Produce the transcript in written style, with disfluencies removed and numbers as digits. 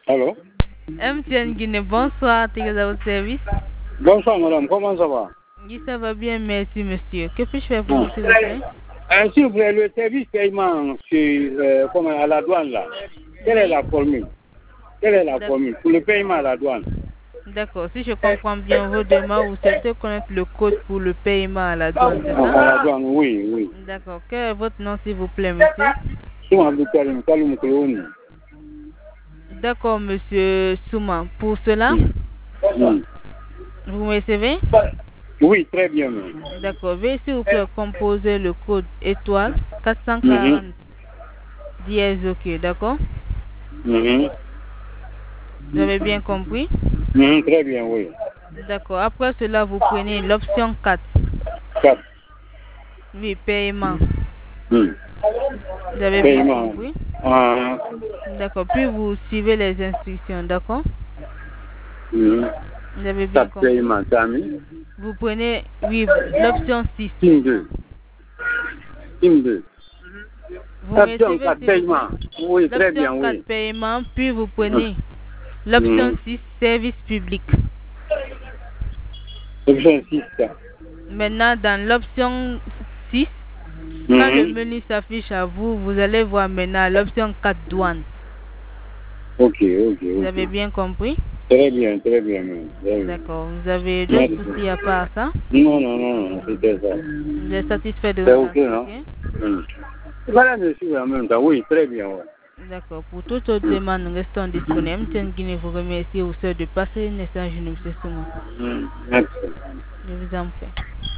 Allô? MTN Guinée, bonsoir, t'es à votre service. Bonsoir madame, comment ça va? Oui, ça va bien, merci monsieur. Que puis-je faire pour vous, s'il vous plaît? S'il vous plaît, le service paiement à la douane là, quelle est la formule? Quelle est la formule pour le paiement à la douane? D'accord, si je comprends bien vos demandes, vous souhaitez connaître le code pour le paiement à la douane, c'est ça? À la douane, oui, oui. D'accord, quel est votre nom, s'il vous plaît, monsieur? Souma Abdoukalim, Kaloum Kolouni. D'accord, monsieur Souma. Pour cela, vous me recevez? Oui, très bien. D'accord, veuillez s'il vous plaît composer le code étoile 440 dièse OK, d'accord? Vous avez bien compris? Très bien, oui. D'accord, après cela, vous prenez l'option 4. 4. Oui, paiement. Vous Vous avez bien compris? Ah. D'accord, puis vous suivez les instructions, d'accord? Vous avez bien compris? Paiement, Tami. Vous prenez, oui, l'option 6. Team 2. Team 2. Vous Option recevez 4 paiement. Oui, très bien, l'option 4 oui. paiement, puis vous prenez l'option 6 service public. Option 6. Maintenant, dans l'option 6, quand le menu s'affiche à vous, vous allez voir maintenant l'option 4 douane. Ok. Vous avez bien compris? Très bien, très bien. D'accord. Vous avez d'autres soucis à part ça? Non, c'était ça. Vous êtes satisfait de C'est votre ok, non? Voilà, monsieur, en même temps. Oui, très bien. Ouais. D'accord. Pour toute autre demande, nous restons disponibles. MTN Guinée vous remercie au sein de passer une message, M. Souma. Merci. Je vous en prie.